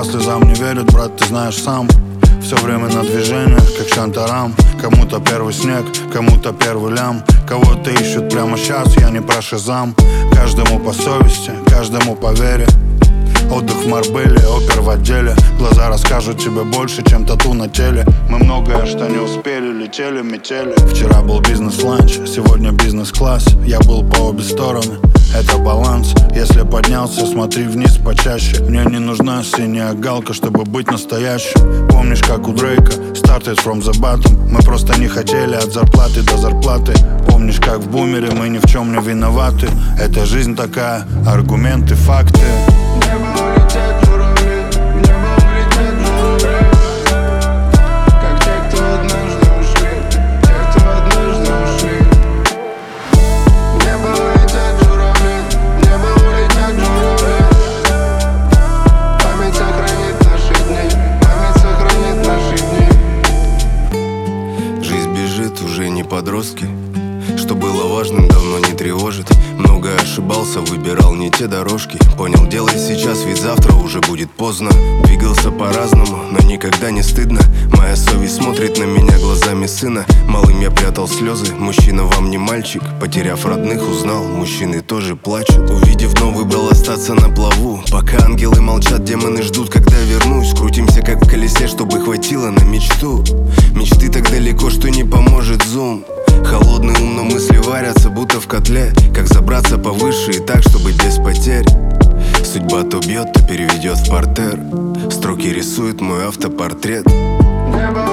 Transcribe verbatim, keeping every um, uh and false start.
по слезам не верят, брат, ты знаешь сам. Все время на движениях, как Шантарам. Кому-то первый снег, кому-то первый лям. Кого-то ищут прямо сейчас, я не про Шазам. Каждому по совести, каждому по вере. Отдых в Марбеле, опер в отделе. Глаза расскажут тебе больше, чем тату на теле. Мы многое, что не успели, летели, метели. Вчера был бизнес-ланч, сегодня бизнес-класс. Я был по обе стороны, это баланс. Если поднялся, смотри вниз почаще. Мне не нужна синяя галка, чтобы быть настоящим. Помнишь, как у Дрейка, started from the bottom. Мы просто не хотели от зарплаты до зарплаты. Помнишь, как в бумере, мы ни в чем не виноваты. Это жизнь такая, аргументы, факты. В небо улетят журавли, в небо улетят журавли. Как те, кто однажды ушли, те, кто однажды ушли. В небо улетят журавли, в небо улетят журавли. Память сохранит наши дни, память сохранит наши дни. Жизнь бежит, уже не подростки. Что было важным, давно не тревожит. Много ошибался, выбирал не те дорожки. Понял, делай сейчас, ведь завтра уже будет поздно. Двигался по-разному, но никогда не стыдно. Моя совесть смотрит на меня глазами сына. Малым я прятал слезы, мужчина вам не мальчик. Потеряв родных, узнал, мужчины тоже плачут. Увидев, но выбрал остаться на плаву. Пока ангелы молчат, демоны ждут, когда вернусь. Крутимся как в колесе, чтобы хватило на мечту. Мечты так далеко, что не поможет зум. Холодный ум, но мысли варятся, будто в котле. Как забраться повыше и так, чтобы без потерь. Судьба то бьет, то переведет в партер. Строки рисует мой автопортрет. Небо